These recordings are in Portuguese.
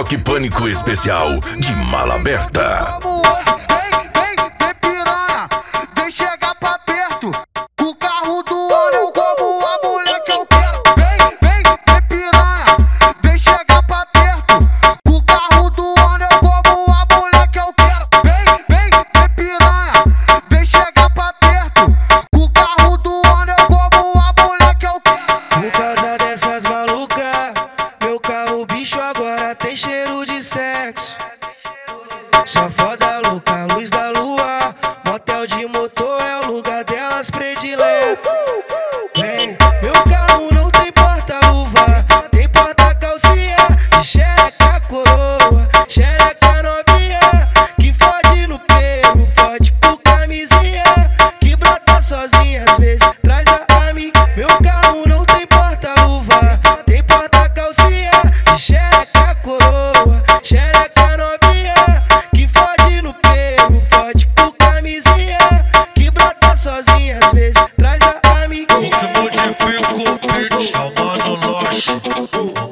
Reboque Pânico Especial de Mala Aberta. Vem piranha, vem chegar pra perto. O carro do ano eu como a mulher que eu quero. Vem piranha, vem chegar pra perto. O carro do ano eu como a mulher que eu quero. Vem piranha, vem chegar pra perto. O carro do ano eu como a mulher que eu quero. Por causa dessas malucas, meu carro bicho agora tem cheiro de sexo. Só foda louca, luz da lua, motel de motor é o lugar delas predileto. Vem, meu carro não tem porta-luva, tem porta-calcinha, de xereca coroa, xereca novinha, que fode no pelo, fode com camisinha, que brota sozinha, às vezes traz a amiga. Meu carro não tem porta-luva, tem porta-calcinha, de xereca coroa, xereca novinha, que fode no pelo, fode com camisinha, que brota sozinha, às vezes traz a amiga. O que modifica o pitch é o Mano Loche, o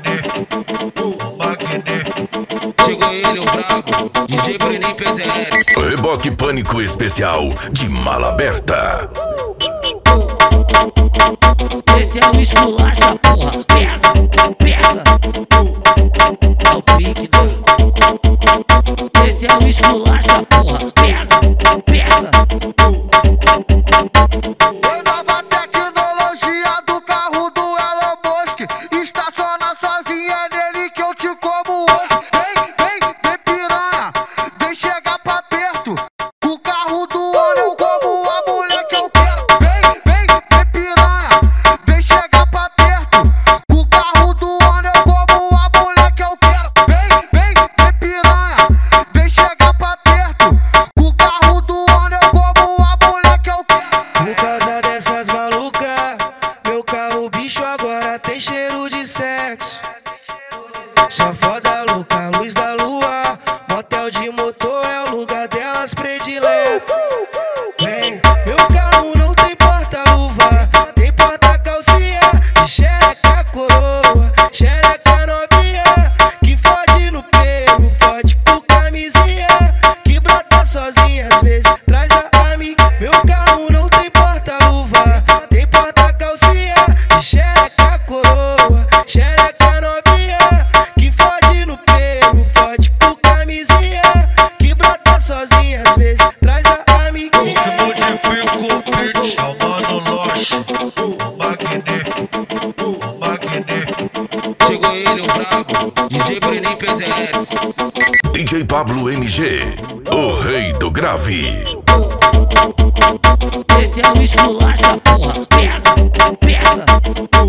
magnífico. Chegou ele, o brabo, DJ Brenin PZS. Reboque Pânico Especial de Mala Aberta. Esse é o esculacha, porra. Pega. É o pique, né? Esse é o esculacha, porra. Pega. Oi, nova tecnologia do carro do Elon Musk. Estaciona sozinha nele que eu te como hoje. Vem piranha, vem chegar pra perto. O carro do ano eu como a mulher que eu quero. Vem piranha, vem chegar pra perto. O carro do ano eu como a mulher que eu quero. Vem piranha, vem chegar pra perto. O carro do ano eu como a mulher que eu quero. Por causa dessas malucas, meu carro bicho agora tem cheiro de sexo. Só foda louca, luz da lua, motel de motor é o lugar delas predileto. Vem, meu carro não tem porta-luva, tem porta-calcinha, de xereca coroa, xereca novinha, que fode no pelo, fode com camisinha, que brota sozinha, às vezes traz a amiga. Meu carro não tem porta-luva, tem porta-calcinha, de xereca coroa, xereca novinha, que fode no pelo, fode com camisinha, que brota sozinha, às vezes traz a amiga. O que modifica o pitch é o Mano Loche, o magnífico. Chegou ele, o brabo, DJ Brenin PZS. DJ Pablo MG, o rei do grave. Esse é o esculacha, porra. Pega.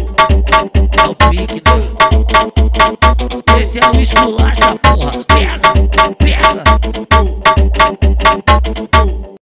É o pique, né? Esse é o esculacha, porra. Pega.